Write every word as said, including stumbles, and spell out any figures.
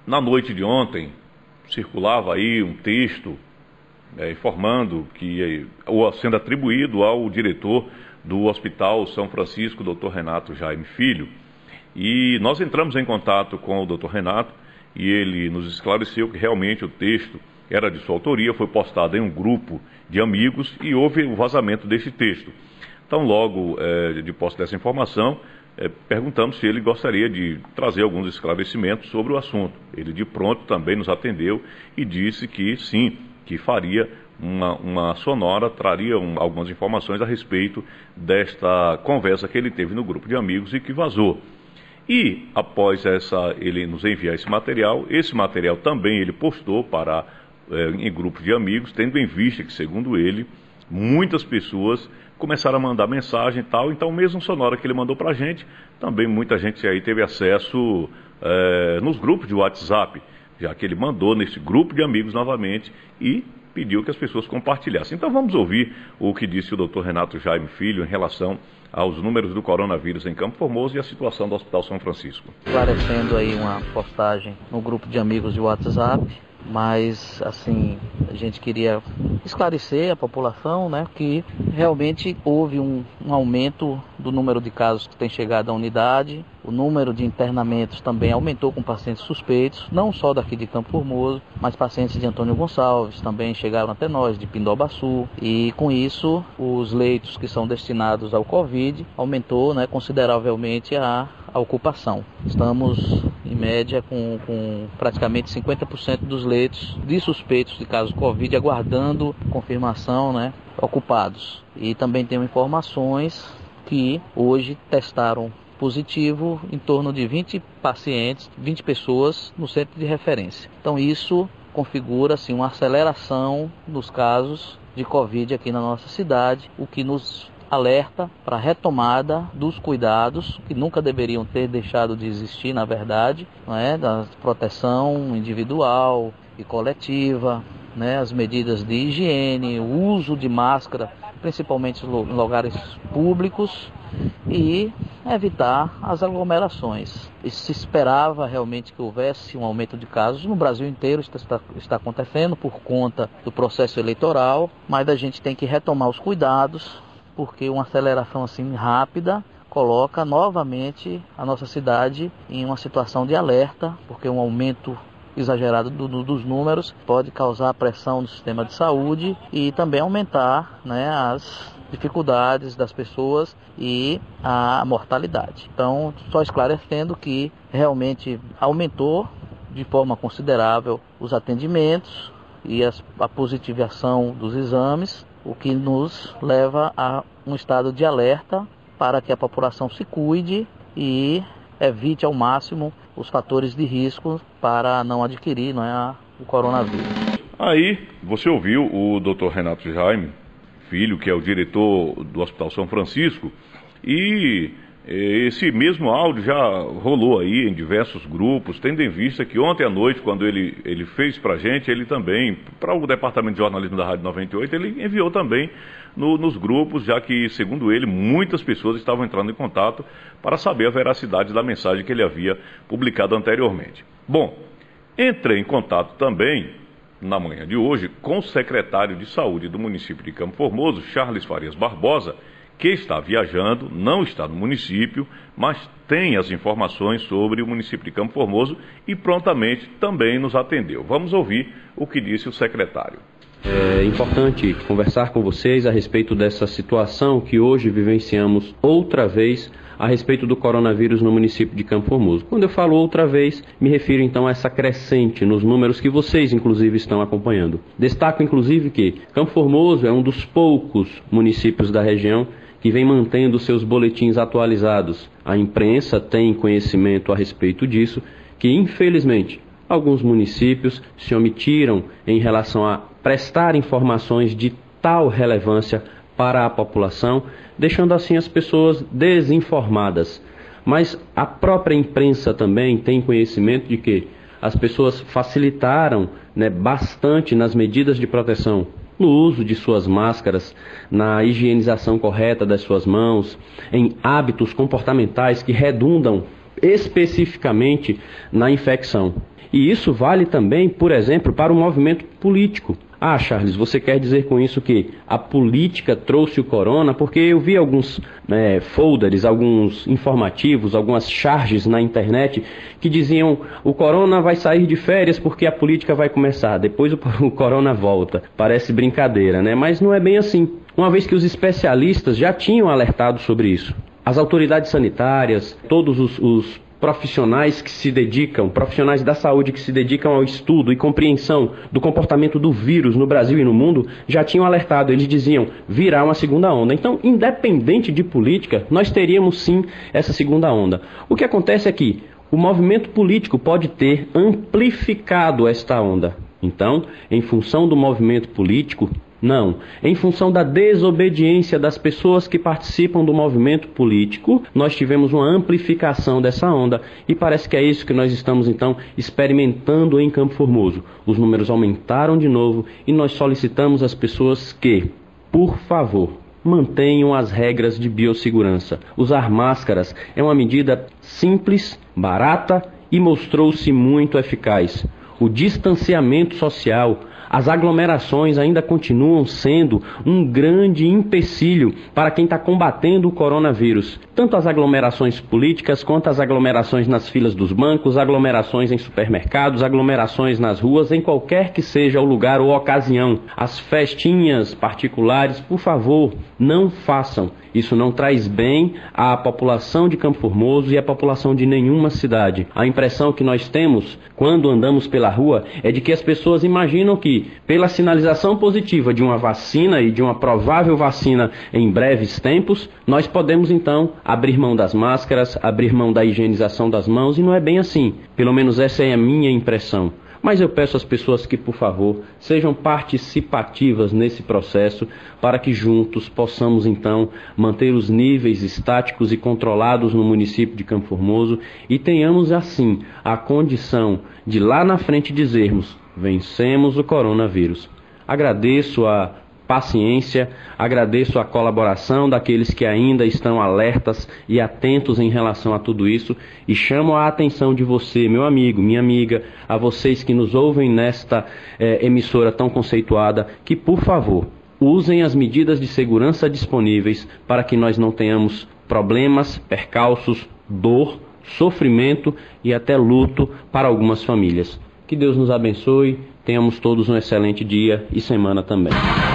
Na noite de ontem, circulava aí um texto é, informando que, ou sendo atribuído ao diretor do Hospital São Francisco, doutor Renato Jaime Filho, e nós entramos em contato com o doutor Renato e ele nos esclareceu que realmente o texto era de sua autoria, foi postado em um grupo de amigos e houve o vazamento desse texto. Então, logo é, de posse dessa informação, É, perguntamos se ele gostaria de trazer alguns esclarecimentos sobre o assunto. Ele de pronto também nos atendeu e disse que sim, que faria uma, uma sonora, traria um, algumas informações a respeito desta conversa que ele teve no grupo de amigos e que vazou. E após essa, ele nos enviar esse material, esse material também ele postou para, é, em grupos de amigos, tendo em vista que, segundo ele, muitas pessoas começaram a mandar mensagem e tal, então mesmo sonora que ele mandou para a gente, também muita gente aí teve acesso é, nos grupos de WhatsApp, já que ele mandou nesse grupo de amigos novamente e pediu que as pessoas compartilhassem. Então vamos ouvir o que disse o doutor Renato Jaime Filho em relação aos números do coronavírus em Campo Formoso e a situação do Hospital São Francisco. Esclarecendo aí uma postagem no grupo de amigos de WhatsApp, mas assim, a gente queria esclarecer a população, né, que realmente houve um, um aumento do número de casos que tem chegado à unidade, o número de internamentos também aumentou com pacientes suspeitos, não só daqui de Campo Formoso, mas pacientes de Antônio Gonçalves também chegaram até nós, de Pindobaçu, e com isso os leitos que são destinados ao Covid aumentou, né, consideravelmente a a ocupação. Estamos, em média, com, com praticamente cinquenta por cento dos leitos de suspeitos de casos Covid aguardando confirmação, né, ocupados. E também temos informações que hoje testaram positivo em torno de vinte pacientes, vinte pessoas no centro de referência. Então isso configura assim, uma aceleração dos casos de Covid aqui na nossa cidade, o que nos alerta para a retomada dos cuidados que nunca deveriam ter deixado de existir, na verdade, não é? Da proteção individual e coletiva, né? As medidas de higiene, o uso de máscara, principalmente em lugares públicos, e evitar as aglomerações. E se esperava realmente que houvesse um aumento de casos no Brasil inteiro, isso está, está acontecendo por conta do processo eleitoral, mas a gente tem que retomar os cuidados, porque uma aceleração assim rápida coloca novamente a nossa cidade em uma situação de alerta, porque um aumento exagerado do, do, dos números pode causar pressão no sistema de saúde e também aumentar, né, as dificuldades das pessoas e a mortalidade. Então, só esclarecendo que realmente aumentou de forma considerável os atendimentos e as, a positivação dos exames, o que nos leva a um estado de alerta para que a população se cuide e evite ao máximo os fatores de risco para não adquirir, não é, o coronavírus. Aí você ouviu o doutor Renato Jaime Filho, que é o diretor do Hospital São Francisco, e esse mesmo áudio já rolou aí em diversos grupos, tendo em vista que ontem à noite, quando ele, ele fez para a gente, ele também, para o Departamento de Jornalismo da Rádio noventa e oito, ele enviou também no, nos grupos, já que, segundo ele, muitas pessoas estavam entrando em contato para saber a veracidade da mensagem que ele havia publicado anteriormente. Bom, entrei em contato também, na manhã de hoje, com o secretário de Saúde do município de Campo Formoso, Charles Farias Barbosa, que está viajando, não está no município, mas tem as informações sobre o município de Campo Formoso e prontamente também nos atendeu. Vamos ouvir o que disse o secretário. É importante conversar com vocês a respeito dessa situação que hoje vivenciamos outra vez a respeito do coronavírus no município de Campo Formoso. Quando eu falo outra vez, me refiro então a essa crescente nos números que vocês inclusive estão acompanhando. Destaco inclusive que Campo Formoso é um dos poucos municípios da região que vem mantendo seus boletins atualizados. A imprensa tem conhecimento a respeito disso, que infelizmente alguns municípios se omitiram em relação a prestar informações de tal relevância para a população, deixando assim as pessoas desinformadas. Mas a própria imprensa também tem conhecimento de que as pessoas facilitaram, né, bastante nas medidas de proteção, no uso de suas máscaras, na higienização correta das suas mãos, em hábitos comportamentais que redundam especificamente na infecção. E isso vale também, por exemplo, para o movimento político. Ah, Charles, você quer dizer com isso que a política trouxe o corona? Porque eu vi alguns é, folders, alguns informativos, algumas charges na internet que diziam o corona vai sair de férias porque a política vai começar, depois o, o corona volta. Parece brincadeira, né? Mas não é bem assim. Uma vez que os especialistas já tinham alertado sobre isso. As autoridades sanitárias, todos os, os profissionais que se dedicam, profissionais da saúde que se dedicam ao estudo e compreensão do comportamento do vírus no Brasil e no mundo, já tinham alertado, eles diziam, virá uma segunda onda. Então, independente de política, nós teríamos sim essa segunda onda. O que acontece é que o movimento político pode ter amplificado esta onda. Então, em função do movimento político, não. Em função da desobediência das pessoas que participam do movimento político, nós tivemos uma amplificação dessa onda e parece que é isso que nós estamos então experimentando em Campo Formoso. Os números aumentaram de novo e nós solicitamos às pessoas que, por favor, mantenham as regras de biossegurança. Usar máscaras é uma medida simples, barata e mostrou-se muito eficaz. O distanciamento social, as aglomerações ainda continuam sendo um grande empecilho para quem está combatendo o coronavírus. Tanto as aglomerações políticas quanto as aglomerações nas filas dos bancos, aglomerações em supermercados, aglomerações nas ruas, em qualquer que seja o lugar ou ocasião. As festinhas particulares, por favor, não façam. Isso não traz bem à população de Campo Formoso e à população de nenhuma cidade. A impressão que nós temos quando andamos pela rua é de que as pessoas imaginam que, pela sinalização positiva de uma vacina e de uma provável vacina em breves tempos, nós podemos então abrir mão das máscaras, abrir mão da higienização das mãos, e não é bem assim. Pelo menos essa é a minha impressão. Mas eu peço às pessoas que, por favor, sejam participativas nesse processo para que juntos possamos, então, manter os níveis estáticos e controlados no município de Campo Formoso e tenhamos, assim, a condição de lá na frente dizermos: vencemos o coronavírus. Agradeço a paciência, agradeço a colaboração daqueles que ainda estão alertas e atentos em relação a tudo isso e chamo a atenção de você, meu amigo, minha amiga, a vocês que nos ouvem nesta eh, emissora tão conceituada, que por favor, usem as medidas de segurança disponíveis para que nós não tenhamos problemas, percalços, dor, sofrimento e até luto para algumas famílias. Que Deus nos abençoe, tenhamos todos um excelente dia e semana também.